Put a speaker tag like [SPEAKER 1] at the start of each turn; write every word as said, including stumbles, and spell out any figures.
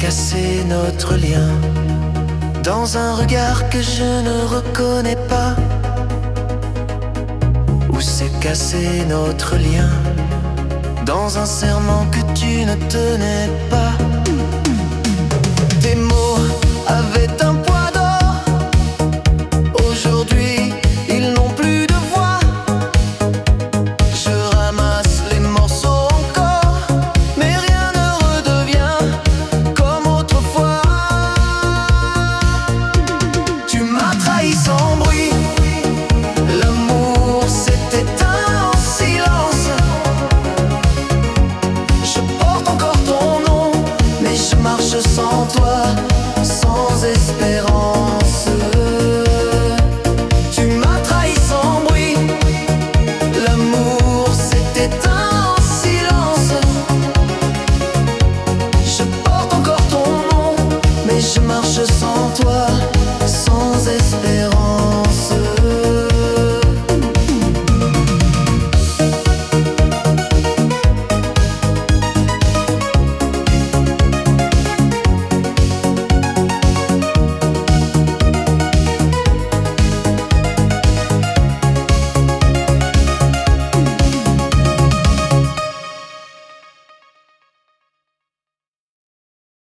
[SPEAKER 1] cassé notre lien dans un regard que je ne reconnais pas. Où s'est cassé notre lien dans un serment que tu ne tenais pas. Tes mots avaient un poids d'or. Aujourd'hui, ils n'ont plus de voix. Je ramasse les morceaux encore, mais rien ne redevient comme autrefois. Tu m'as trahi sans bruit. L'amour s'est éteint en silence. Je porte encore ton nom, mais je marche sans toi, sans espérance.